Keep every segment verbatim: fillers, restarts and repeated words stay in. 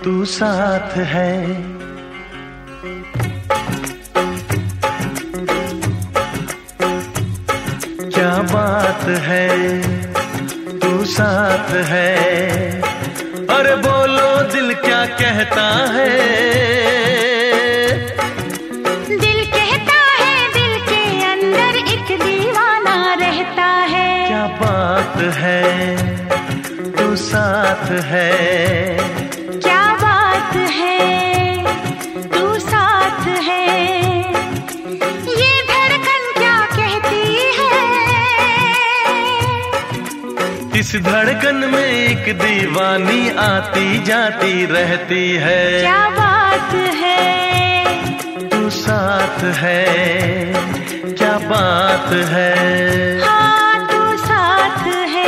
तू साथ है। क्या बात है, तू साथ है। अरे बोलो दिल क्या कहता है। दिल कहता है दिल के अंदर एक दीवाना रहता है। क्या बात है, तू साथ है। क्या बात है, तू साथ है। ये धड़कन क्या कहती है। इस धड़कन में एक दीवानी आती जाती रहती है। क्या बात है, तू साथ है। क्या बात है। हाँ तू साथ है।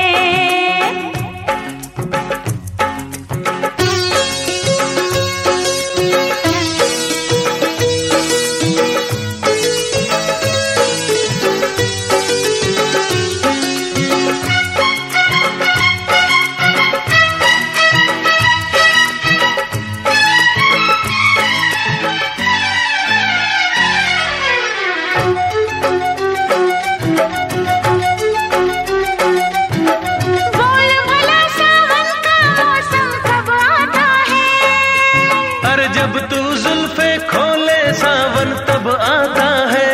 जब तू जुल्फे खोले सावन तब आता है।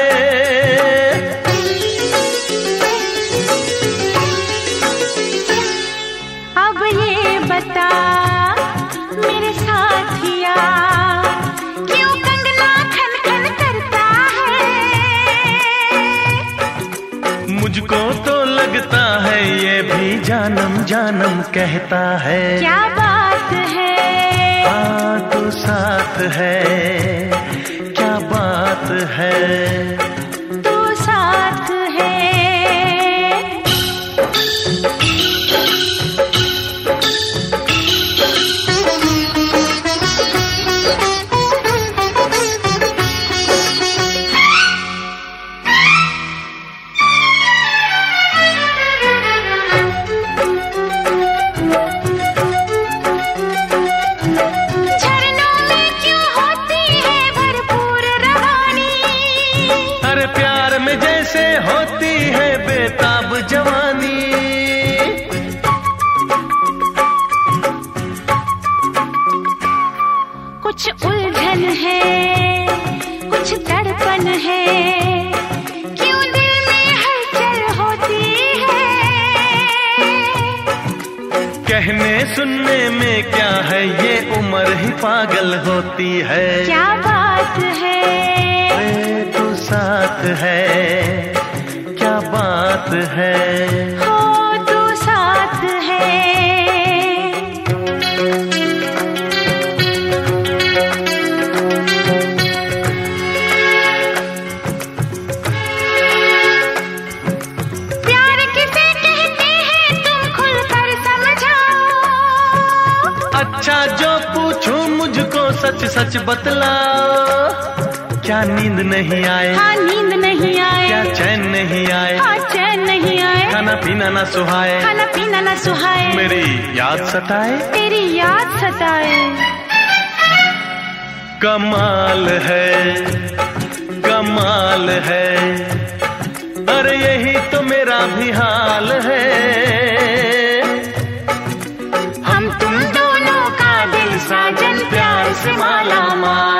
अब ये बता मेरे साथिया, क्यों कंगना खन खन करता है। मुझको तो लगता है ये भी जानम जानम कहता है। क्या बात है, हाँ तू साथ है। क्या बात है। तू साथ है। प्यार में जैसे होती है बेताब जवानी। कुछ उलझन है, कुछ दर्पण है, क्यों दिल में हलचल होती है। कहने सुनने में क्या है, ये उम्र ही पागल होती है। क्या बात है, तू साथ है। क्या बात है। हो तू साथ है। प्यार किसे कहते हैं तुम खुलकर समझाओ। अच्छा जो पूछूं मुझको सच सच बतलाओ। क्या नींद नहीं आए, हाँ नींद नहीं आए। क्या चैन नहीं आए, हाँ चैन नहीं आए। खाना पीना ना सुहाए, खाना पीना ना सुहाए। मेरी याद सताए, तेरी याद सताए। कमाल है, कमाल है। अरे यही तो मेरा भी हाल है। हम तुम दोनों का दिल साजन प्यार से माला माल।